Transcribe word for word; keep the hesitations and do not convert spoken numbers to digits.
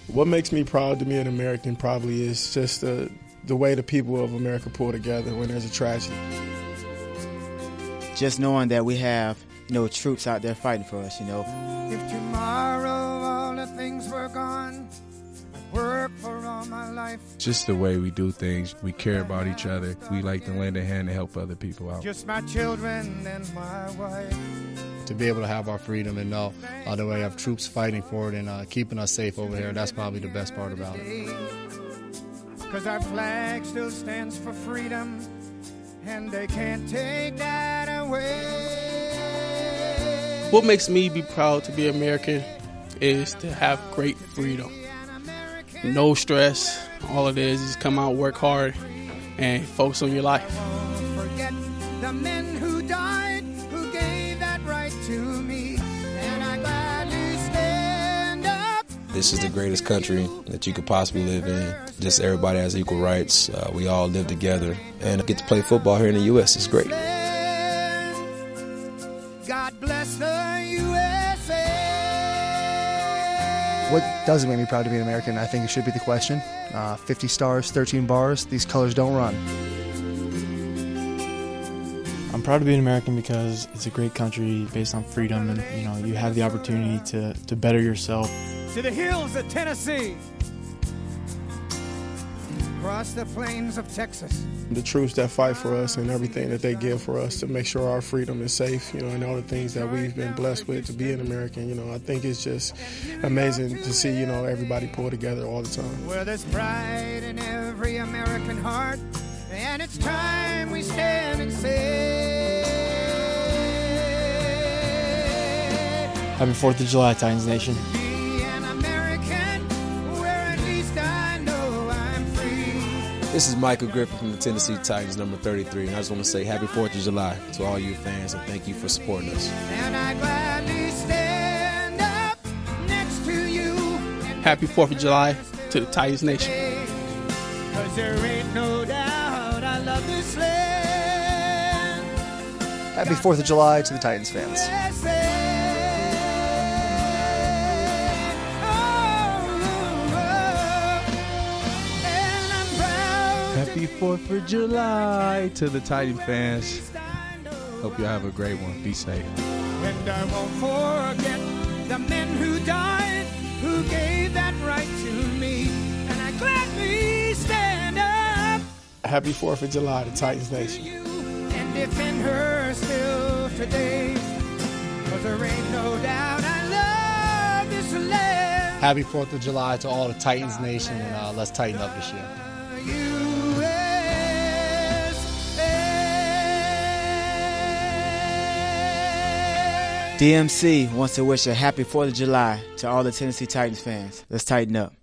What makes me proud to be an American probably is just the, the way the people of America pull together when there's a tragedy. Just knowing that we have, you know, troops out there fighting for us, you know. If tomorrow all the things were gone, I'd work for all my life. Just the way we do things. We care about each other. We like to lend a hand to help other people out. Just my children and my wife. To be able to have our freedom and know uh, that we have troops fighting for it and uh, keeping us safe over here, that's probably the best part about it. Because our flag still stands for freedom, and they can't take that away. What makes me be proud to be American is to have great freedom. No stress. All it is is come out, work hard, and focus on your life. Won't forget the men who died, who gave that right to me, and I gladly stand up. This is the greatest country that you could possibly live in. Just everybody has equal rights. Uh, we all live together, and get to play football here in the U S It's great. God bless the U S A. What doesn't make me proud to be an American? I think it should be the question. Uh, fifty stars, thirteen bars, these colors don't run. I'm proud to be an American because it's a great country based on freedom, and you know, you have the opportunity to, to better yourself. To the hills of Tennessee, across the plains of Texas. The troops that fight for us and everything that they give for us to make sure our freedom is safe, you know, and all the things that we've been blessed with to be an American, you know, I think it's just amazing to see, you know, everybody pull together all the time. Where there's pride in every American heart, and it's time we stand and say, Happy fourth of July, Titans Nation. be an American, where at least I know I'm free. This is Michael Griffin from the Tennessee Titans, number thirty-three, and I just want to say happy fourth of July to all you fans, and thank you for supporting us. And I gladly stand up next to you. Happy fourth of July to the Titans Nation. Cause there ain't no doubt I love this land. Happy fourth of July to the Titans fans. U S A. Happy fourth of July to the Titan fans. Hope you have a great one. Be safe. And I won't forget the men who died, who gave that right to me. And I gladly stand up. Happy fourth of July to Titans Nation. And defend her still today. Cause there ain't no doubt I love this land. Happy fourth of July to all the Titans Nation, and uh, let's tighten up this year. U S A. D M C wants to wish a happy fourth of July to all the Tennessee Titans fans. Let's tighten up.